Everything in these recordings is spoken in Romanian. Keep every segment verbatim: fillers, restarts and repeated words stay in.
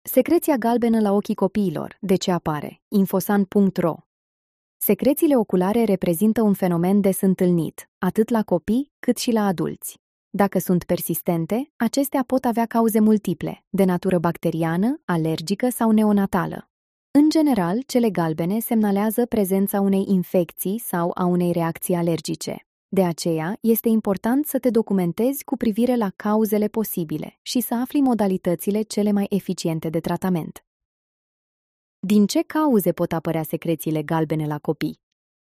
Secreția galbenă la ochii copiilor. De ce apare? infosan punct ro. Secrețiile oculare reprezintă un fenomen des întâlnit, atât la copii cât și la adulți. Dacă sunt persistente, acestea pot avea cauze multiple, de natură bacteriană, alergică sau neonatală. În general, cele galbene semnalează prezența unei infecții sau a unei reacții alergice. De aceea, este important să te documentezi cu privire la cauzele posibile și să afli modalitățile cele mai eficiente de tratament. Din ce cauze pot apărea secrețiile galbene la copii?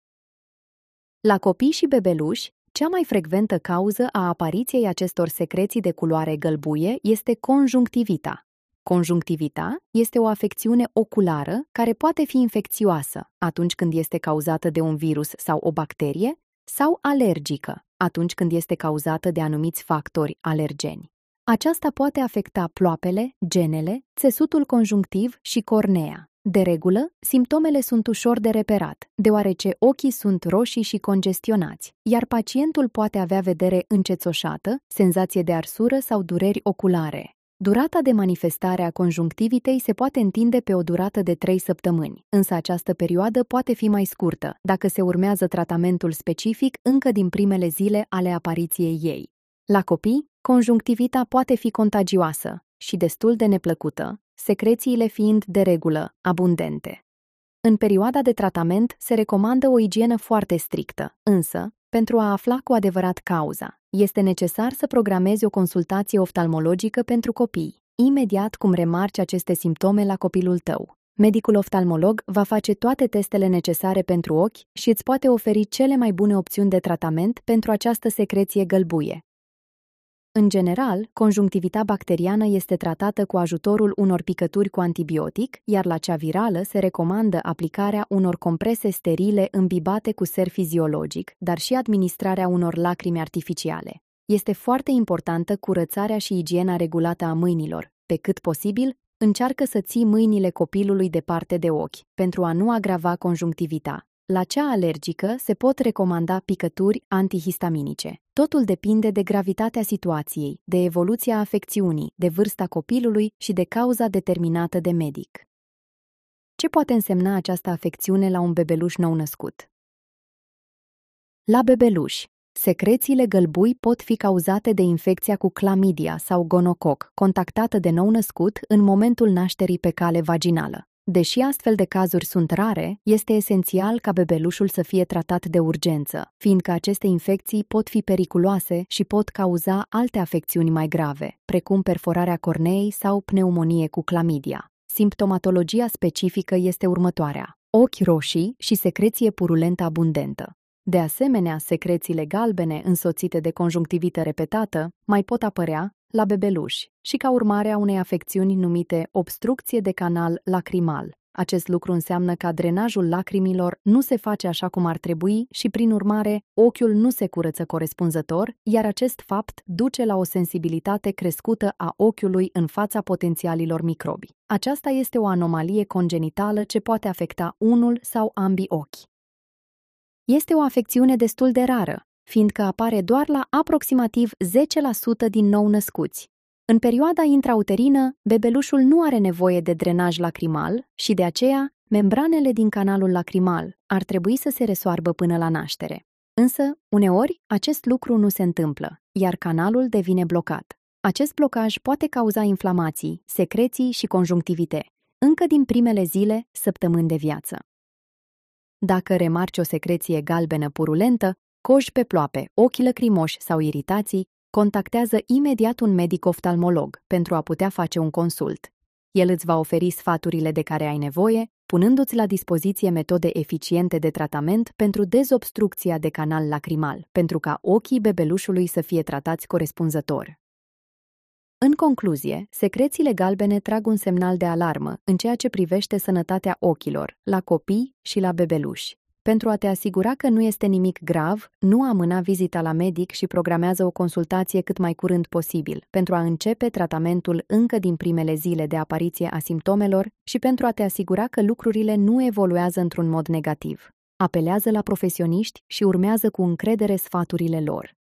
La copii și bebeluși, cea mai frecventă cauză a apariției acestor secreții de culoare gălbuie este conjunctivita. Conjunctivita este o afecțiune oculară care poate fi infecțioasă atunci când este cauzată de un virus sau o bacterie sau alergică atunci când este cauzată de anumiți factori alergeni. Aceasta poate afecta ploapele, genele, țesutul conjunctiv și cornea. De regulă, simptomele sunt ușor de reperat, deoarece ochii sunt roșii și congestionați, iar pacientul poate avea vedere încețoșată, senzație de arsură sau dureri oculare. Durata de manifestare a conjunctivitei se poate întinde pe o durată de trei săptămâni, însă această perioadă poate fi mai scurtă dacă se urmează tratamentul specific încă din primele zile ale apariției ei. La copii, conjunctivita poate fi contagioasă și destul de neplăcută, secrețiile fiind de regulă abundente. În perioada de tratament se recomandă o igienă foarte strictă, însă, pentru a afla cu adevărat cauza, este necesar să programezi o consultație oftalmologică pentru copii, imediat cum remarci aceste simptome la copilul tău. Medicul oftalmolog va face toate testele necesare pentru ochi și îți poate oferi cele mai bune opțiuni de tratament pentru această secreție gălbuie. În general, conjunctivita bacteriană este tratată cu ajutorul unor picături cu antibiotic, iar la cea virală se recomandă aplicarea unor comprese sterile îmbibate cu ser fiziologic, dar și administrarea unor lacrimi artificiale. Este foarte importantă curățarea și igiena regulată a mâinilor. Pe cât posibil, încearcă să ții mâinile copilului departe de ochi, pentru a nu agrava conjunctivita. La cea alergică se pot recomanda picături antihistaminice. Totul depinde de gravitatea situației, de evoluția afecțiunii, de vârsta copilului și de cauza determinată de medic. Ce poate însemna această afecțiune la un bebeluș nou-născut? La bebeluși, secrețiile gălbui pot fi cauzate de infecția cu clamidia sau gonococ, contactată de nou-născut în momentul nașterii pe cale vaginală. Deși astfel de cazuri sunt rare, este esențial ca bebelușul să fie tratat de urgență, fiindcă aceste infecții pot fi periculoase și pot cauza alte afecțiuni mai grave, precum perforarea corneei sau pneumonie cu clamidia. Simptomatologia specifică este următoarea: ochi roșii și secreție purulentă abundentă. De asemenea, secrețiile galbene însoțite de conjunctivită repetată mai pot apărea la bebeluși și ca urmare a unei afecțiuni numite obstrucție de canal lacrimal. Acest lucru înseamnă că drenajul lacrimilor nu se face așa cum ar trebui și, prin urmare, ochiul nu se curăță corespunzător, iar acest fapt duce la o sensibilitate crescută a ochiului în fața potențialilor microbi. Aceasta este o anomalie congenitală ce poate afecta unul sau ambii ochi. Este o afecțiune destul de rară, fiindcă apare doar la aproximativ zece la sută din nou-născuți. În perioada intrauterină, bebelușul nu are nevoie de drenaj lacrimal și de aceea, membranele din canalul lacrimal ar trebui să se resoarbă până la naștere. Însă, uneori, acest lucru nu se întâmplă, iar canalul devine blocat. Acest blocaj poate cauza inflamații, secreții și conjunctivite, încă din primele zile, săptămâni de viață. Dacă remarci o secreție galbenă purulentă, coji pe ploape, ochi lăcrimoși sau iritații, contactează imediat un medic oftalmolog pentru a putea face un consult. El îți va oferi sfaturile de care ai nevoie, punându-ți la dispoziție metode eficiente de tratament pentru dezobstrucția de canal lacrimal, pentru ca ochii bebelușului să fie tratați corespunzător. În concluzie, secrețiile galbene trag un semnal de alarmă în ceea ce privește sănătatea ochilor, la copii și la bebeluși. Pentru a te asigura că nu este nimic grav, nu amâna vizita la medic și programează o consultație cât mai curând posibil, pentru a începe tratamentul încă din primele zile de apariție a simptomelor și pentru a te asigura că lucrurile nu evoluează într-un mod negativ. Apelează la profesioniști și urmează cu încredere sfaturile lor.